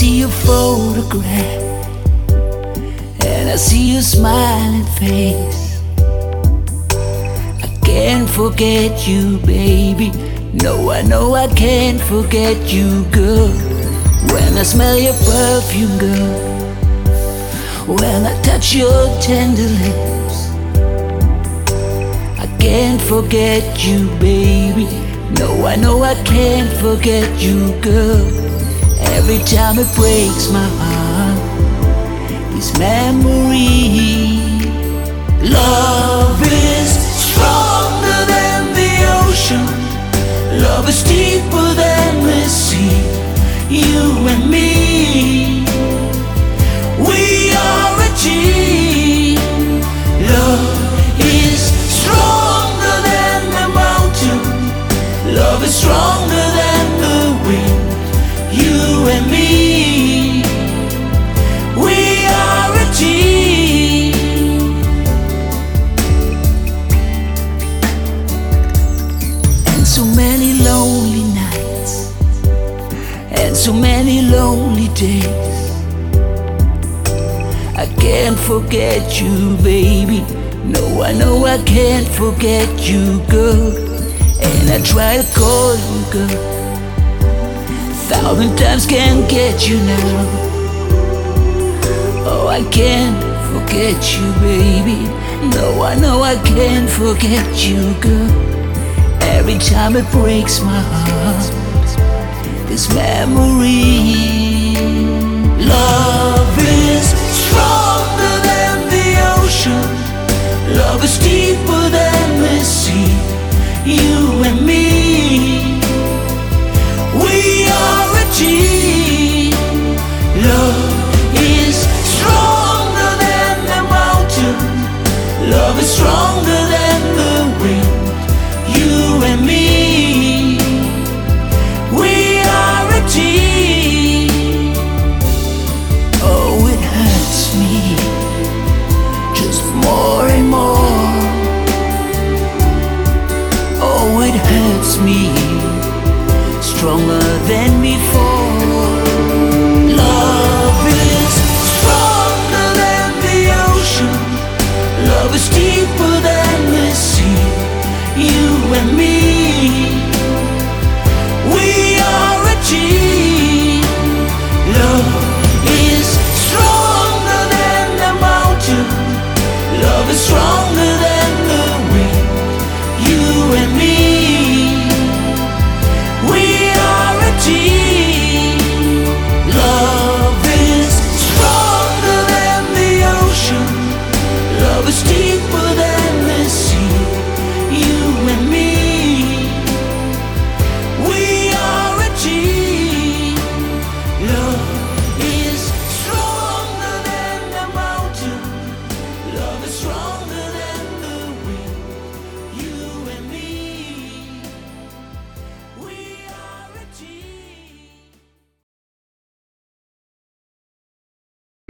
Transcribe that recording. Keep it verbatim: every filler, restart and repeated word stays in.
see your photograph and I see your smiling face. I can't forget you, baby. No, I know I can't forget you, girl. When I smell your perfume, girl, when I touch your tender lips, I can't forget you, baby. No, I know I can't forget you, girl. Every time it breaks my heart, this memory. Love is stronger than the ocean. Love is deeper than the sea. You and me, we are a team. Love is stronger than the mountain. Love is stronger than the wind. You and me, we are a team. And so many lonely nights, and so many lonely days, I can't forget you, baby. No, I know I can't forget you, girl. And I try to call you, girl, thousand times can't get you now. Oh, I can't forget you, baby. No, I know I can't forget you, girl. Every time it breaks my heart, this memory.